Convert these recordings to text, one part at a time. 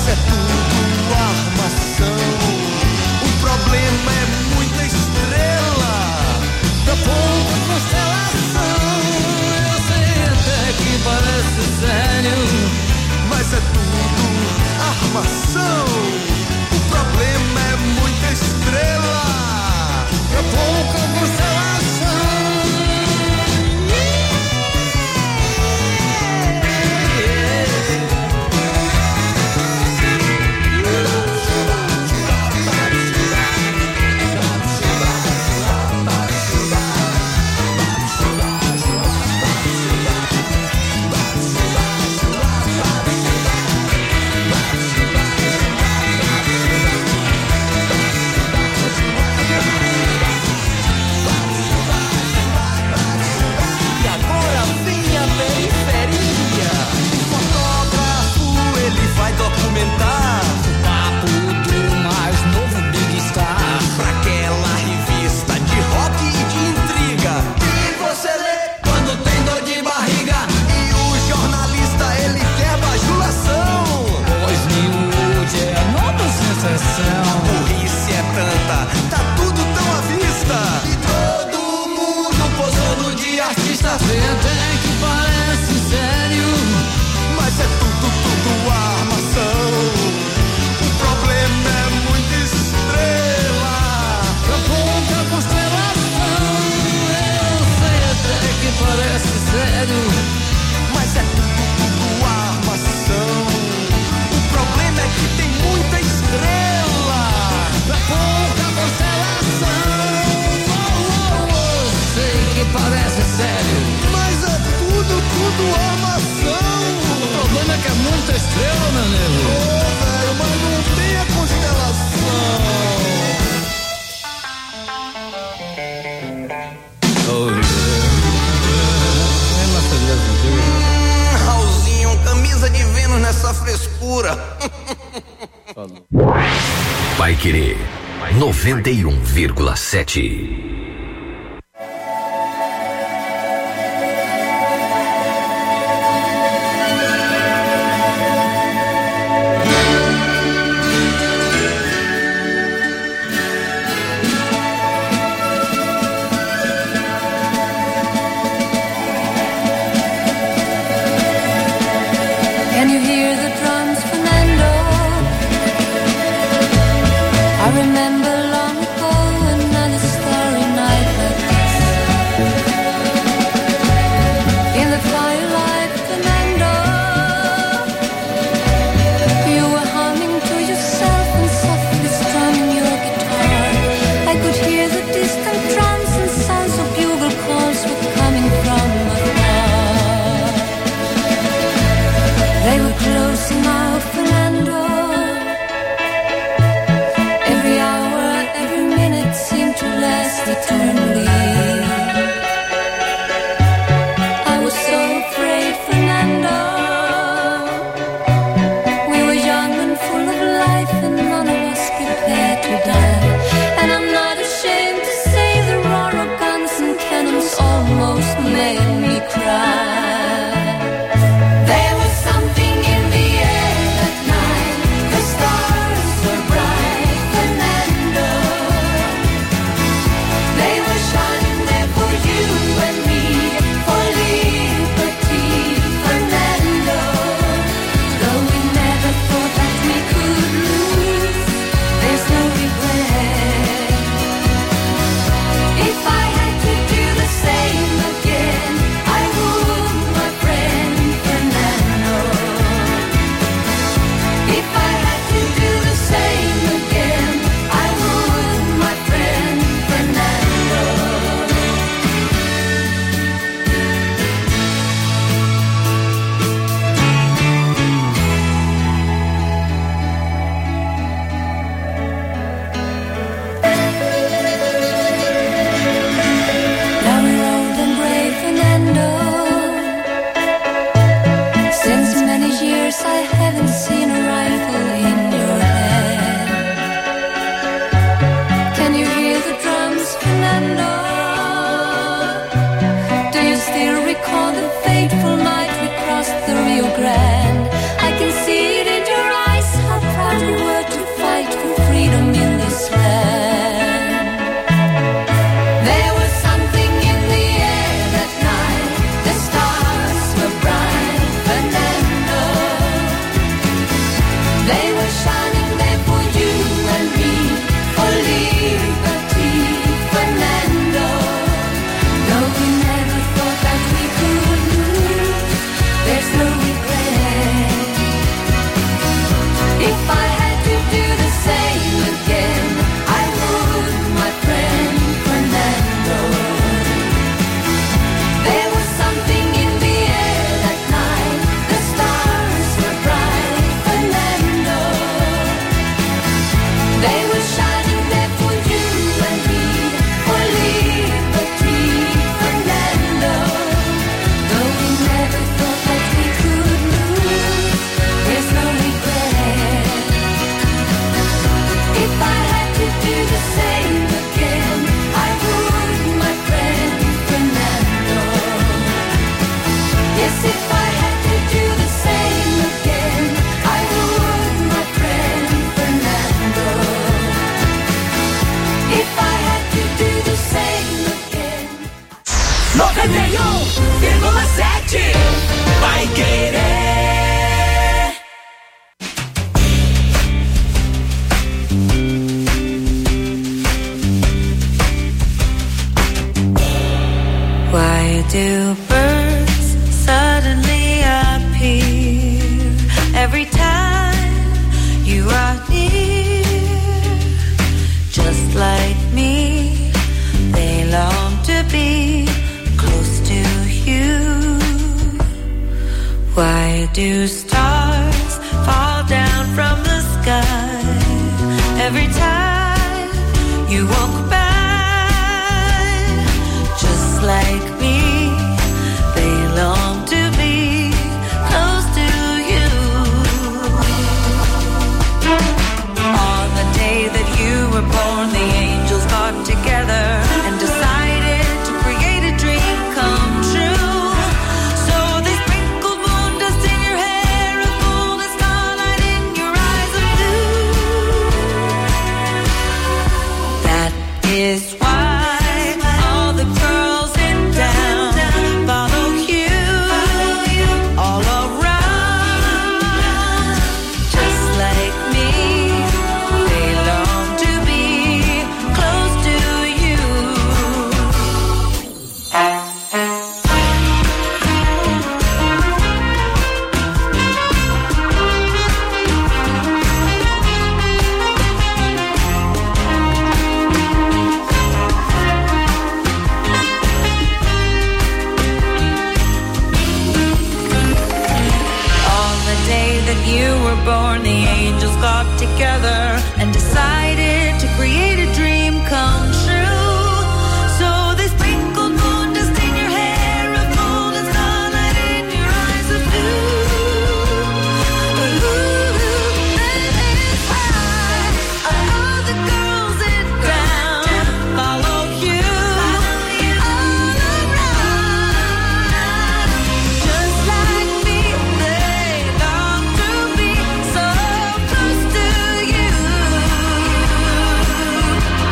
é tudo armação. O problema é muita estrela pra pouca constelação. Eu sei até que parece sério, mas é tudo armação. O problema é muita estrela pra pouca constelação. Vai documentar o papo do mais novo Big Star pra aquela revista de rock e de intriga. E você lê quando tem dor de barriga. E o jornalista, ele quer bajulação. Pois miúde é nova sensação. A burrice é tanta, tá tudo tão à vista. E todo mundo posando de artista. Vê até que parece sério, mas é tudo armação. O problema é muita estrela pra pouca constelação. Eu sei até que parece sério, mas é tudo armação. O problema é que tem muita estrela pra pouca constelação. Sei que parece sério, mas é tudo armação. O problema é que é muita estrela, meu nego. Ô, velho, mas não tem a constelação. Oh, yeah. Raulzinho, camisa de Vênus nessa frescura. Vai querer 91,7. Remember long ago, another starry night. Vai Querer. Why do birds suddenly appear every time you are near? Just like me, they long to be close to you. Why do stars fall down from the sky every time you walk by? Just like me, they long to be close to you. On the day that you were born, the angels got together and decided to create a dream come true. So they sprinkled moon dust in your hair, a golden starlight in your eyes of blue. That is why all the girls in town follow you all around. Just like me, they long to be close to you. On the day that you were born, the angels got together and decided to create a dream come true. So they sprinkled moon dust in your hair, a golden starlight in your eyes of blue. That is why all the girls in town follow you all around. Just like me, they long to be so close to you.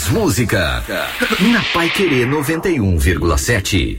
música. Na Paiquerê 91,7.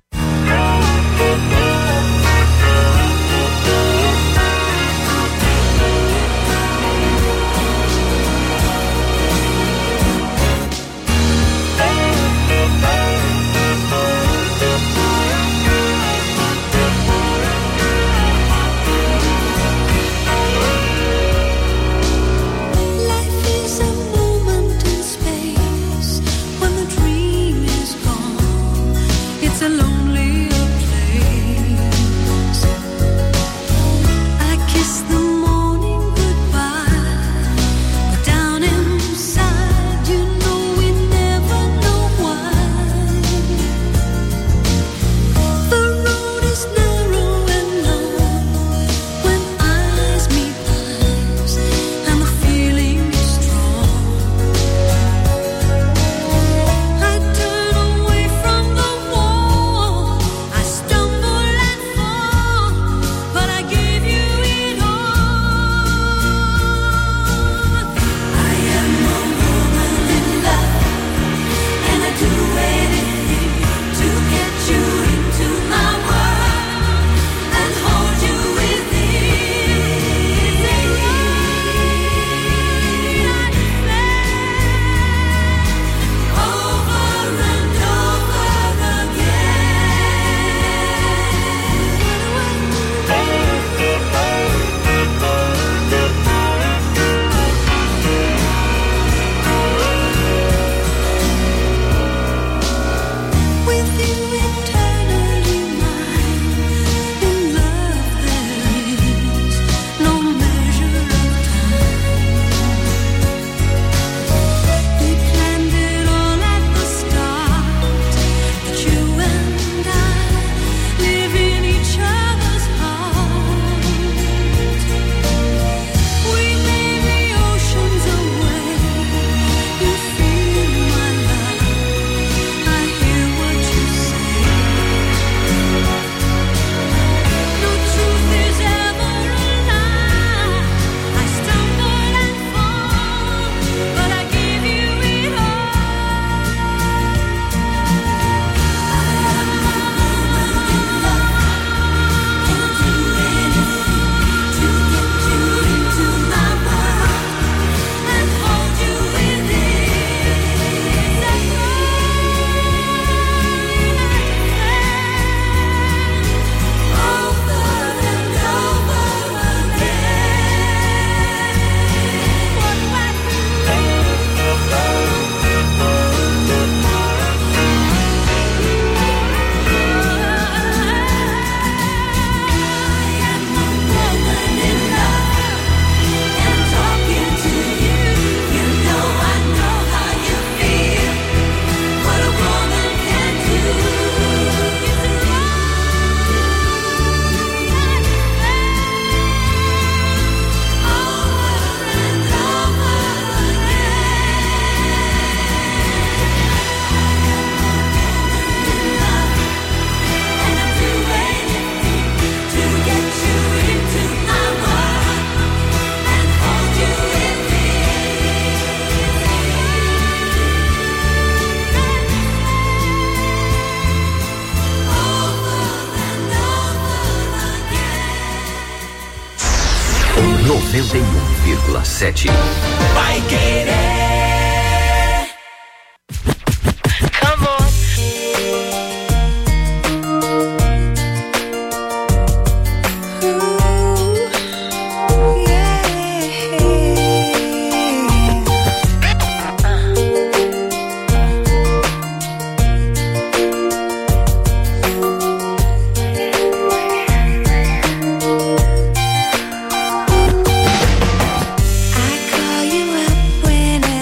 Paiquerê. Come on. I call you up whenever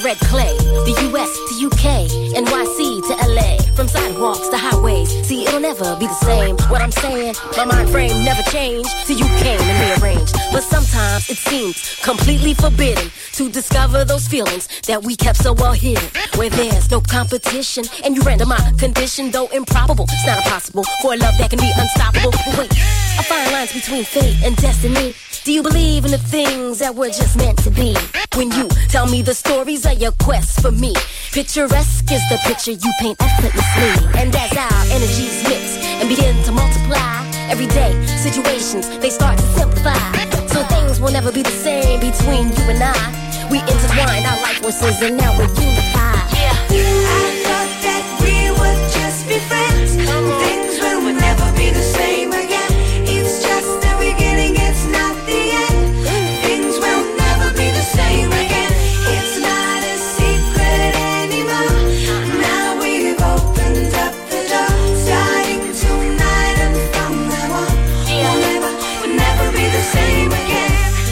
red clay. The US to UK, NYC to LA. From sidewalks to highways, see it'll never be the same. What I'm saying, my mind frame never changed till you came and rearranged. But sometimes it seems completely forbidden to discover those feelings that we kept so well hidden. Where there's no competition and you render my condition, though improbable, it's not impossible for a love that can be unstoppable. But wait, a fine lines between fate and destiny. Do you believe in the things that were just meant to be? When you tell me the stories of your quest for me, picturesque is the picture you paint effortlessly. And as our energies mix and begin to multiply, everyday situations, they start to simplify. So things will never be the same between you and I. We intertwined our life forces and now we're unified. Yeah. I thought that we would just be friends. Things will never be the same again. It's just the beginning, it's not the end. Things will never be the same again. It's not a secret anymore. Now we've opened up the door. Starting tonight and from now on, we'll never be the same again.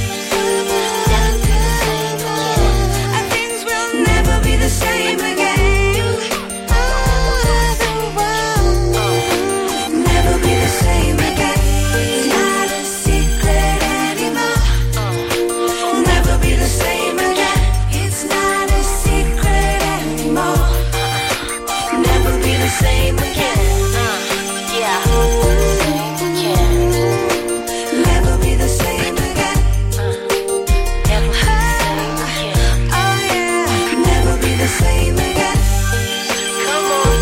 The same again. Never be the same again. It's not a secret anymore. Never be the same again. It's not a secret anymore. Never be the same again. Yeah. Never be the same again. The same again. Come on.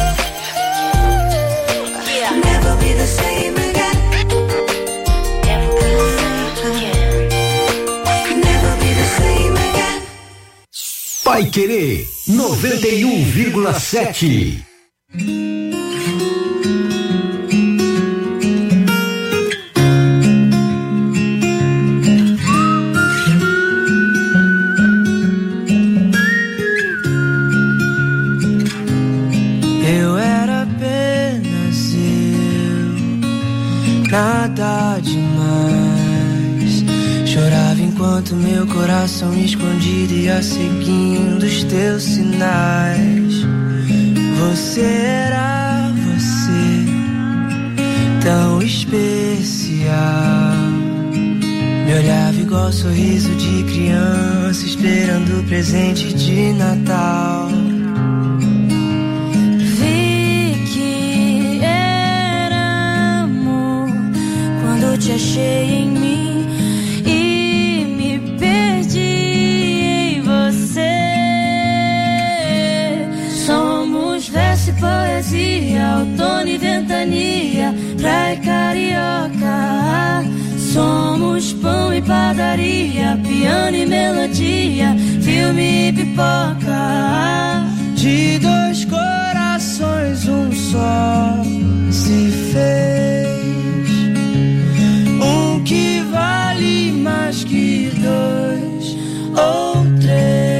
Yeah. Never be the same again. Never be the same again. Never be the same again. Paiquerê 91,7. Nada demais. Chorava enquanto meu coração escondido ia seguindo os teus sinais. Você era você, tão especial. Me olhava igual sorriso de criança, esperando o presente de Natal. Te achei em mim e me perdi em você. Somos verso e poesia, outono e ventania, praia e carioca. Somos pão e padaria, piano e melodia, filme e pipoca. De dois corações um só se fez. Que vale mais que dois ou três.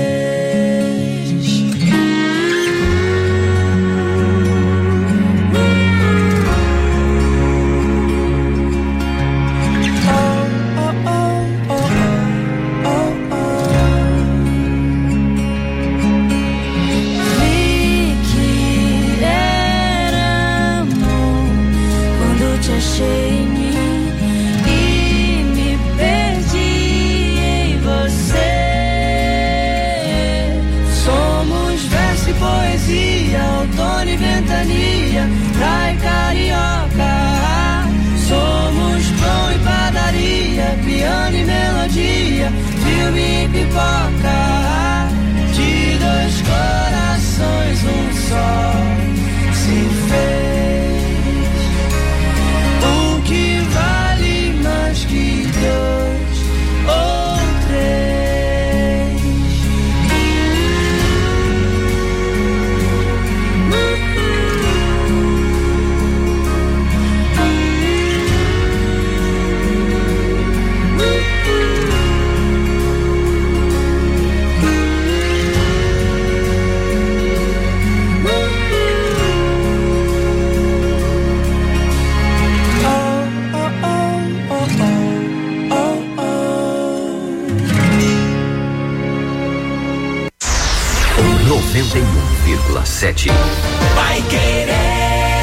Vi que 997. Vai Querer.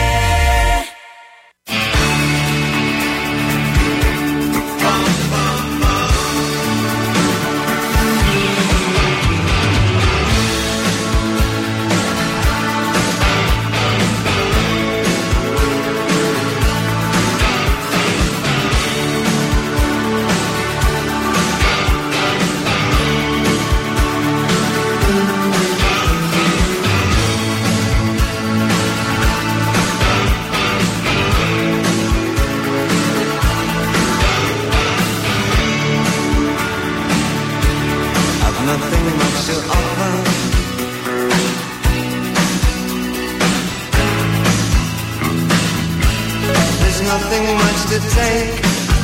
Nothing much to take.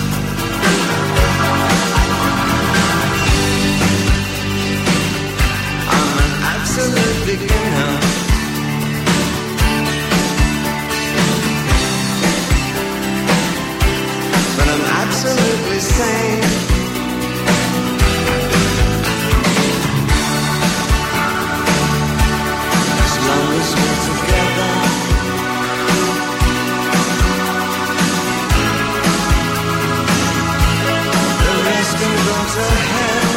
I'm an absolute beginner. But I'm absolutely sane. As long as we're together. To hell.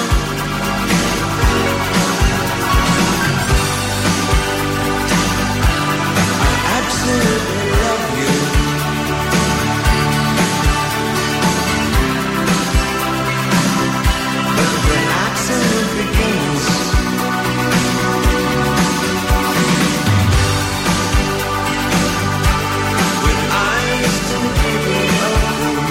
I absolutely love you. But when absolute begins, with eyes completely open,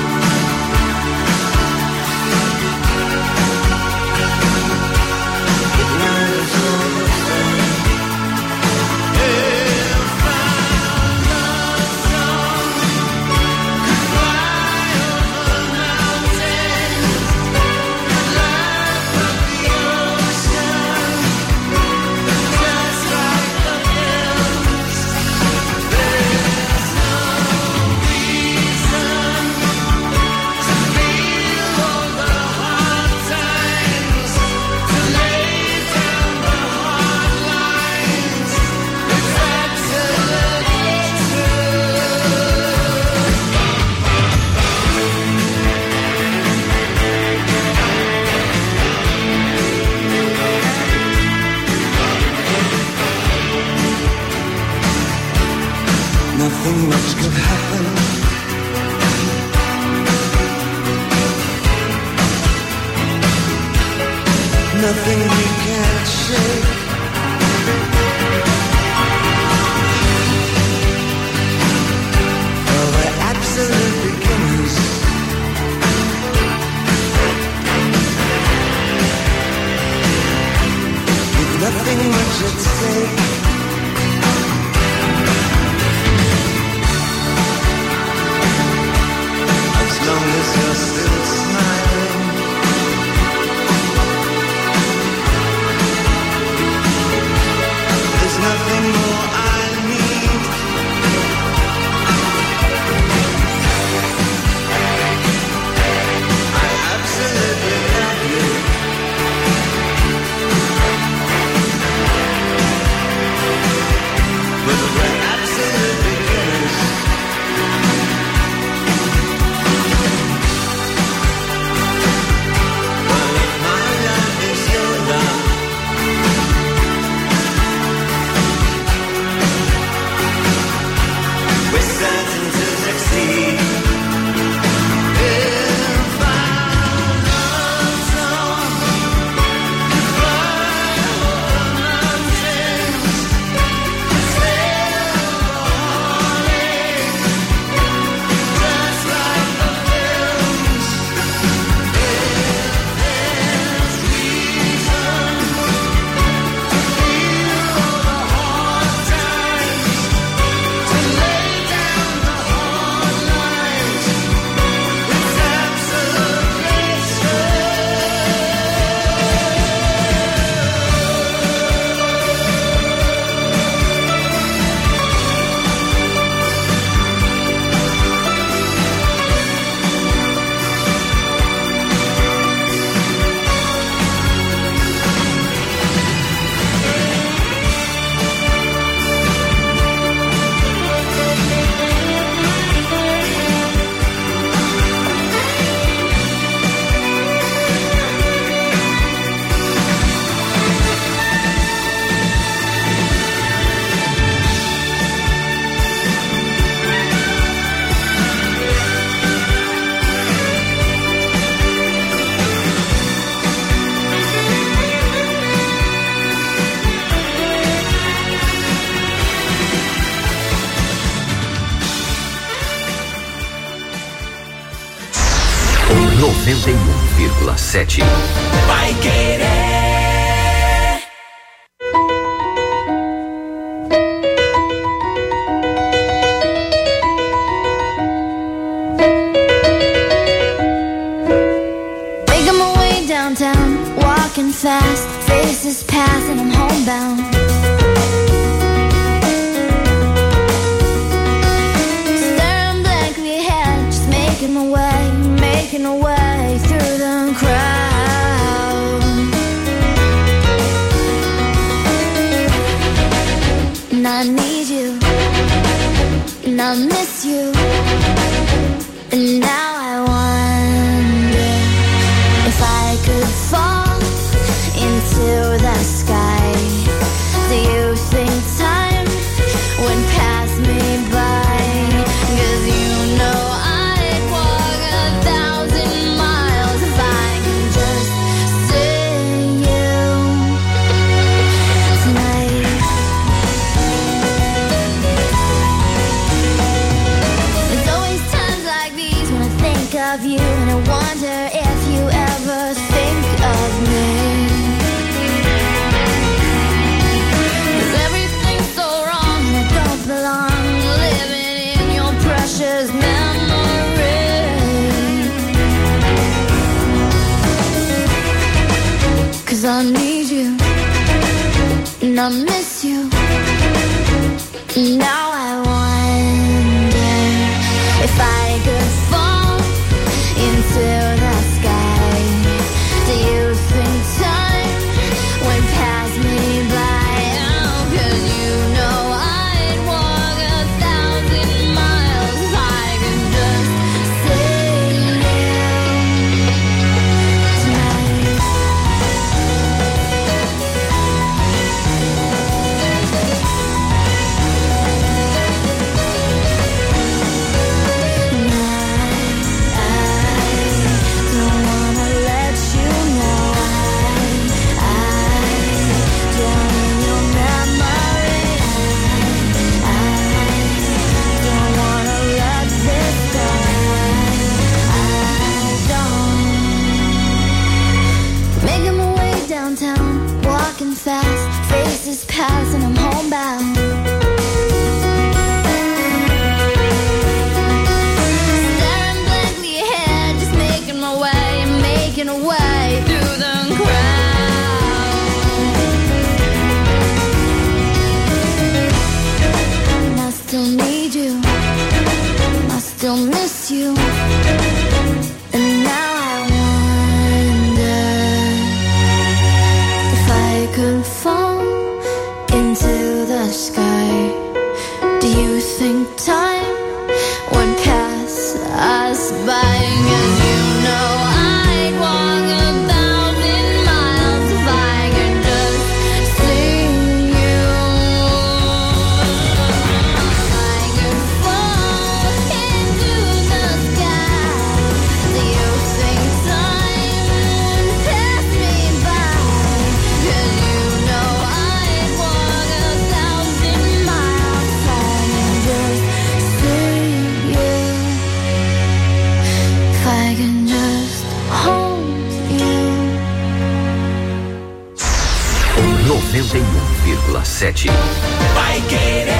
nothing much could happen. Nothing we can't shake. Oh, we're absolute beginners. With nothing much at stake. As long as you're still smiling, 91,7. Paiquerê. Making my way downtown, walking fast, faces pass and I'm homebound. Staring blankly ahead, just making my way through the crowd. And I need you, and I miss you, and now I wonder if I could fall into the sky. Do you think time would pass me by? 'Cause you know I'd walk 1,000 miles if I could just see you tonight. There's always times like these when I think of you, and I wonder if you ever think of me. 'Cause everything's so wrong and I don't belong, living in your precious memory. 'Cause I need you, and I miss you, and now I wonder if I could fall into the sky. Do you think time would pass me by? Oh, 'cause you know I'd walk 1,000 miles if I could just see you tonight. Don't wanna let you know I drown in your memory. I don't wanna let this go. I don't. Making my way downtown, walking fast, faces pass and I'm homebound. Staring blankly ahead, just making my way through the crowd. And I still need you, I still miss you, and now I wonder if I could fall into the sky. Do you think time would pass us by? 'Cause you know I'd walk 1,000 miles if I could just see you. If I could fall into the sky, do you think time would pass me by? 'Cause you know I'd walk 1,000 miles if I could just see you. If I can just hold you. 91,7. Paiquerê.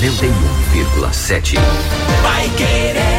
91,7. Vai querer.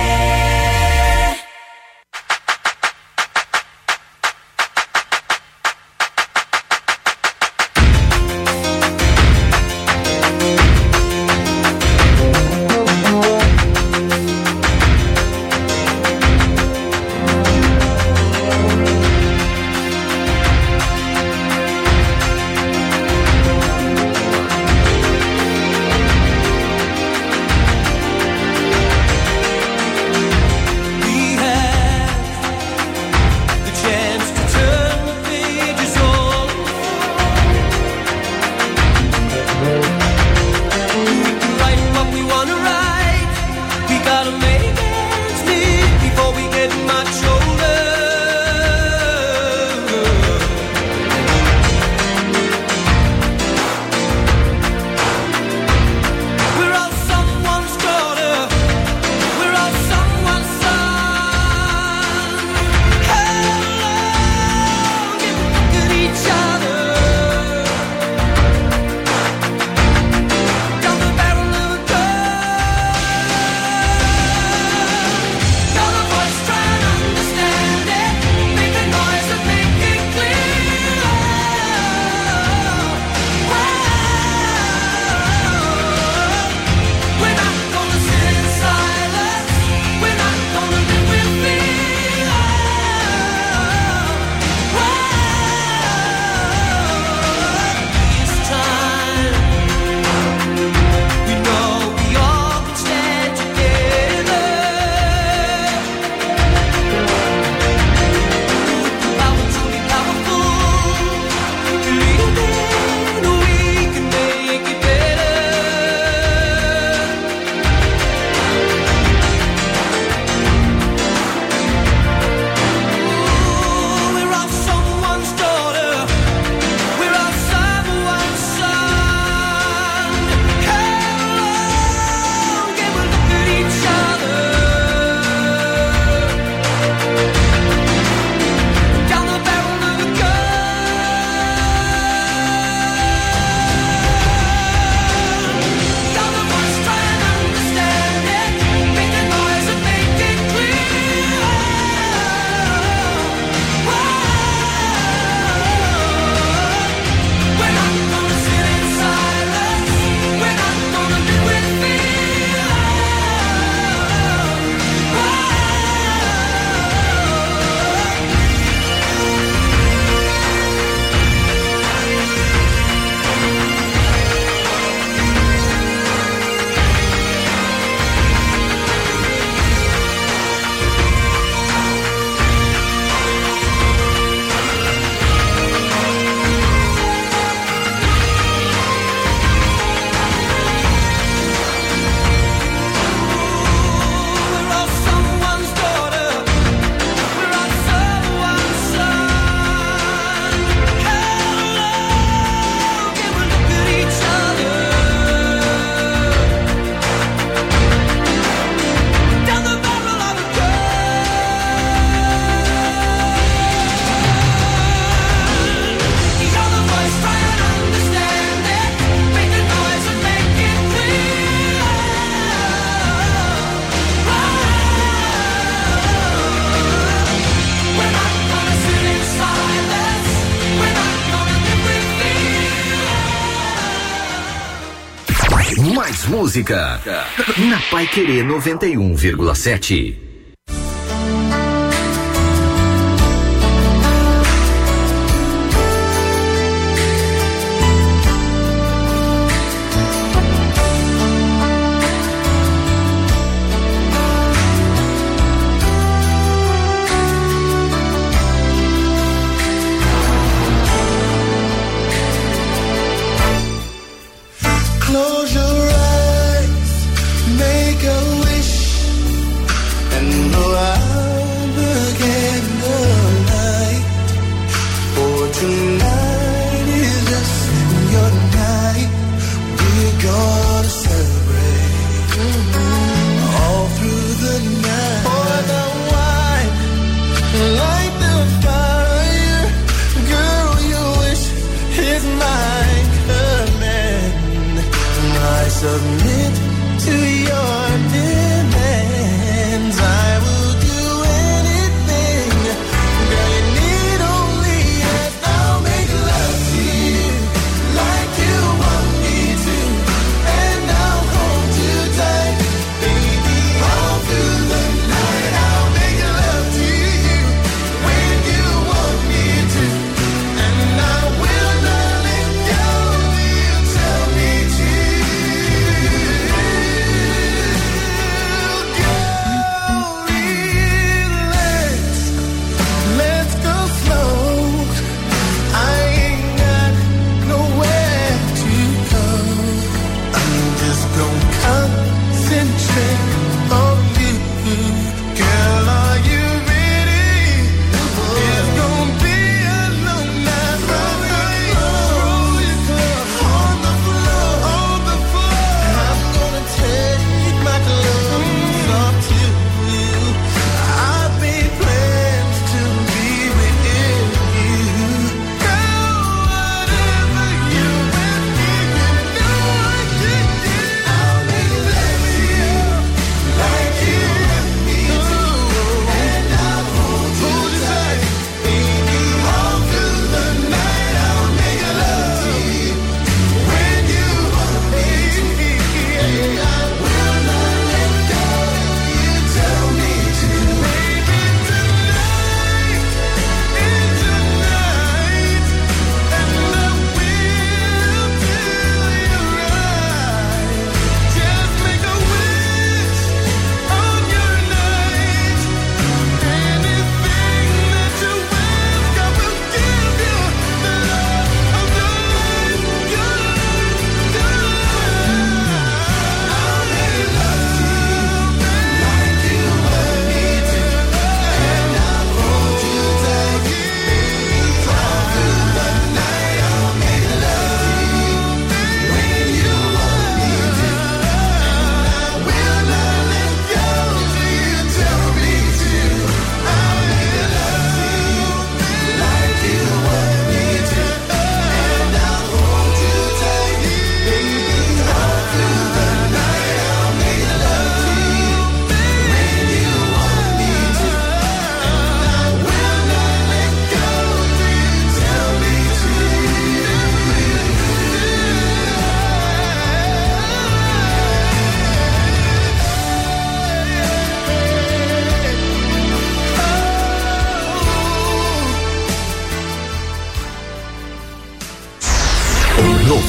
Mais música na Paiquerê 91,7. Submit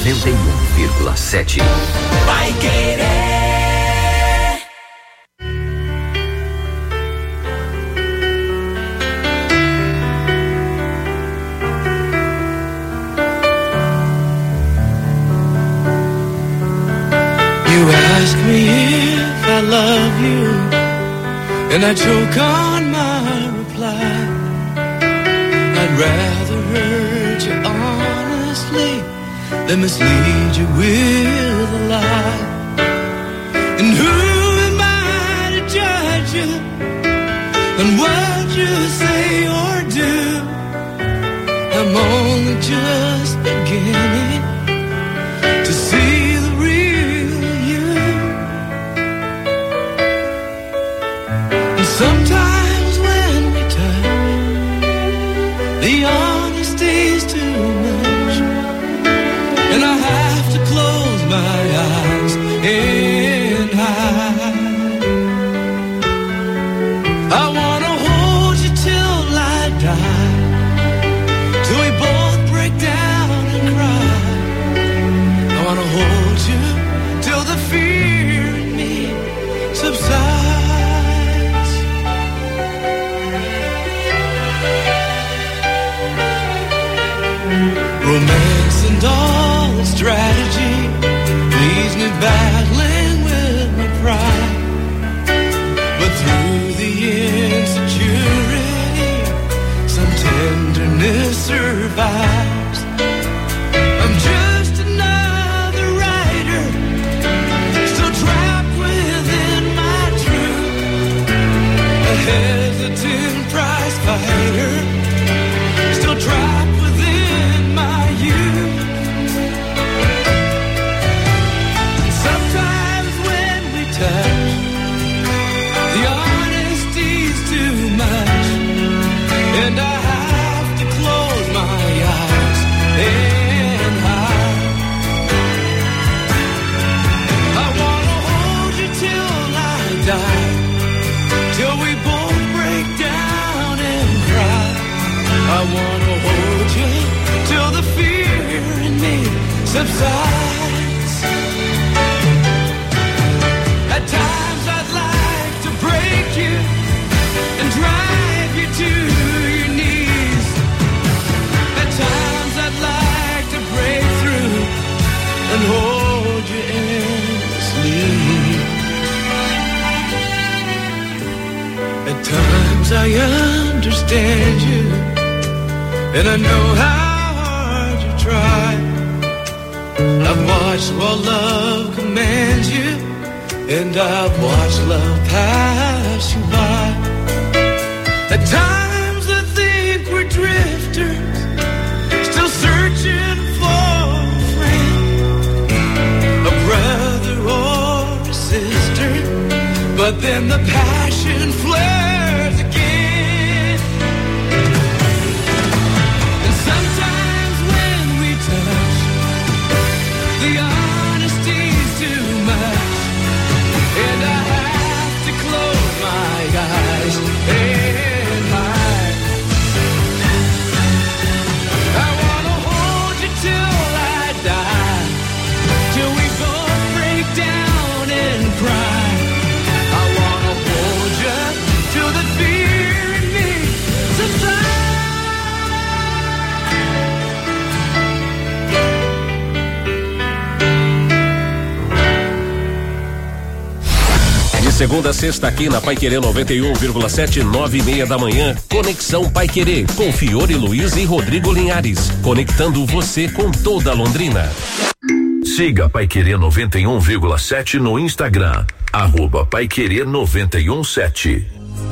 91,7. Vai Querer. You ask me if I love you, and I choke on my reply. I'd rather hurt you honestly than mislead you with a lie. And who am I to judge you on what you say or do? I'm only just beginning to see the real you. And sometimes when we touch, the honesty's too much, and I have to close my eyes and hide. I wanna hold you till I die, till we both break down and cry. I wanna hold you till the fear in me subsides. Romance and all its strategy leaves me battling with my pride. But through the insecurity, some tenderness survives. I'm just another writer, still trapped within my truth. A hesitant prize fighter, still trapped within my youth. Sometimes when we touch, the honesty's too much, and I have to close my eyes and hide. I wanna hold you till I die, till we both break down and cry. I wanna hold you till the fear in me subsides. At times I'd like to break you and drive you to your knees. At times I'd like to break through and hold you endlessly. At times I understand you, and I know how hard you try. I've watched while love commands you, and I've watched love pass you by. At times I think we're drifters, still searching for a friend, a brother or a sister. But then the passion flares again. And sometimes when we touch, the honesty's too much, and I have to close my eyes and hide. I wanna hold you till I die, till we both break down and cry. I wanna hold you till the fear in me subsides. De segunda a sexta aqui na Paiquerê 91,7, 9:30 da manhã, Conexão Paiquerê, com Fiore Luiz e Rodrigo Linhares, conectando você com toda Londrina. Siga Paiquerê 91,7 no Instagram, @Paiquerê 91,7.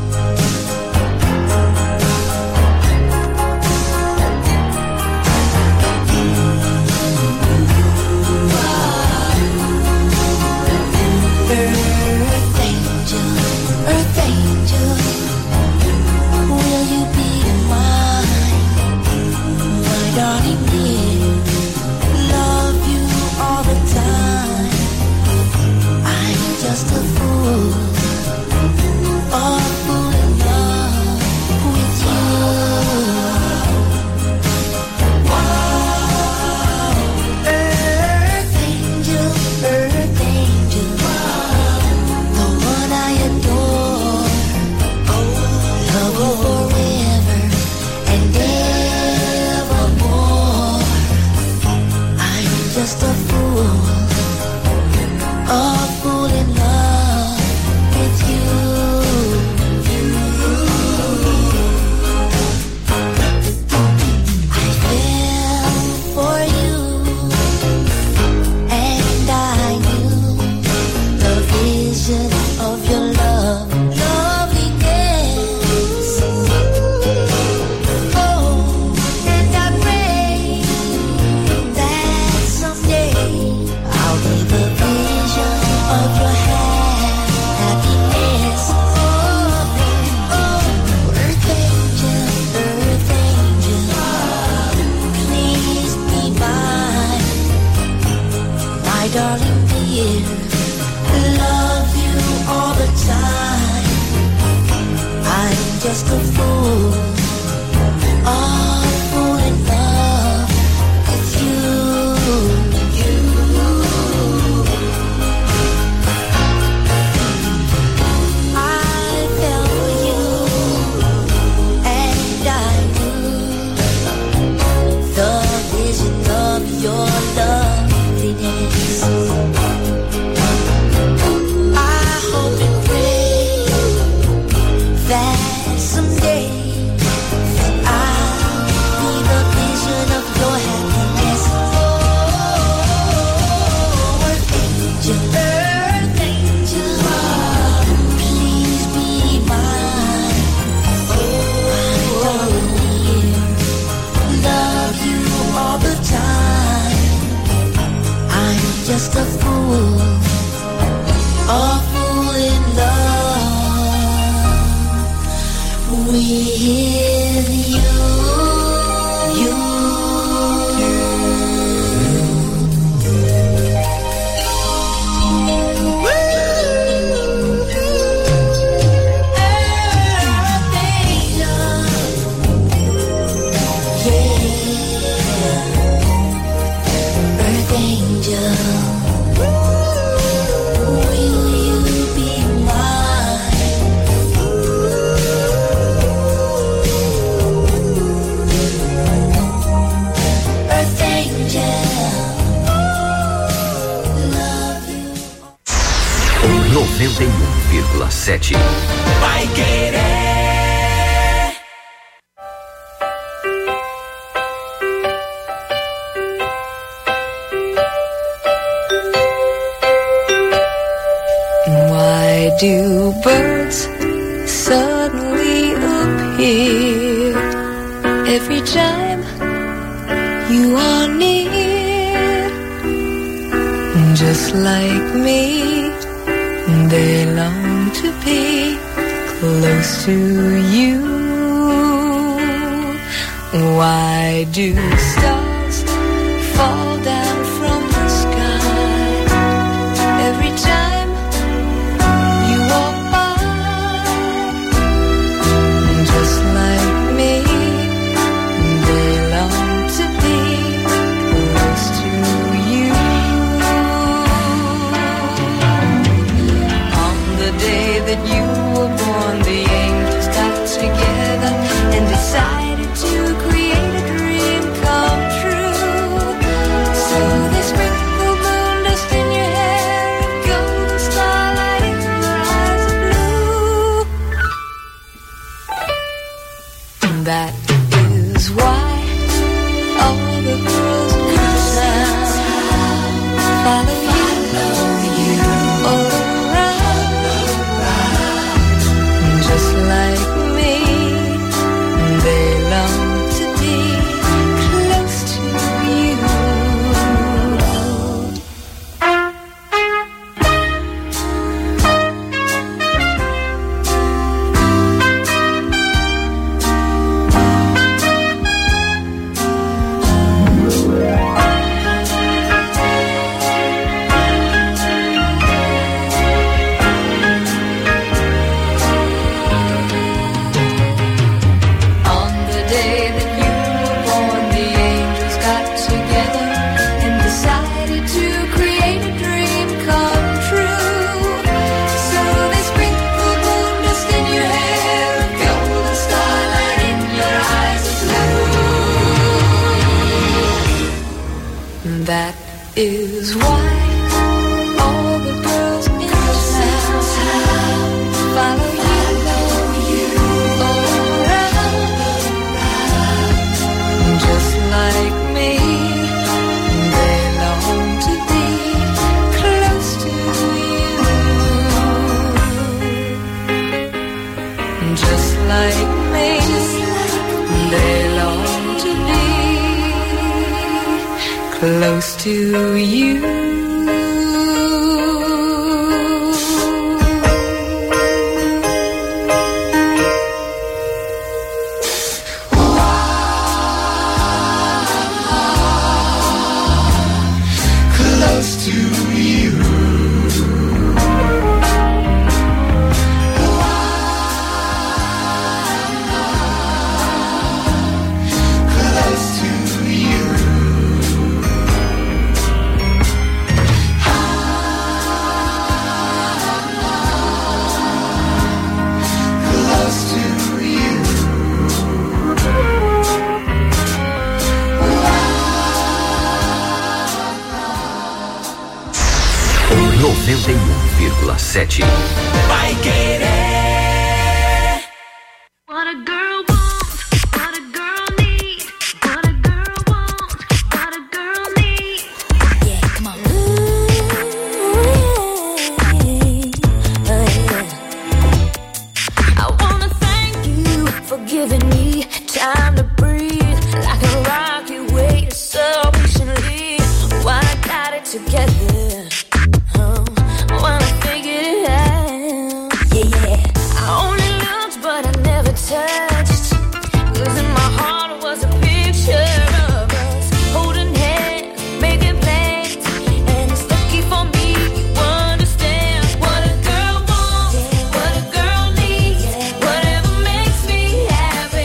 Earth angel, will you be mine? My darling dear, love you all the time. I'm just a fool. Oh, a fool, a fool in love with you. I fell for you, and I knew the vision of your loveliness. I hope and pray that someday I'll be the vision of your happiness. Oh, earth angel, please be mine. Oh, I don't love you all the time. I'm just a fool in love with you. O 91,7 Vai Querer. Why do birds suddenly appear every time you are near? Just like me, they long to be close to you. Why do stars fall down from the sky every time you walk by? Just like me, they long to be close to you. On the day that you were born, the angels got together and decided to create a dream come true. So they sprinkled moon dust in your hair and golden starlight in your eyes of blue. That is why all the girls in town follow you all around. Just like me, they long to be close to you. On the day that you were born, the angels got together and decided to create a dream come true. So they sprinkled moon dust in your hair and golden starlight in your eyes of blue. That is why all the girls in town follow you all around. Just like me, they long to be close to you. Just like me, they long to be close to you. Close to you. 91,7. Paiquerê. What a girl wants, what a girl needs, what a girl wants, what a girl needs. Yeah, come on. I wanna thank you for giving me time to breathe like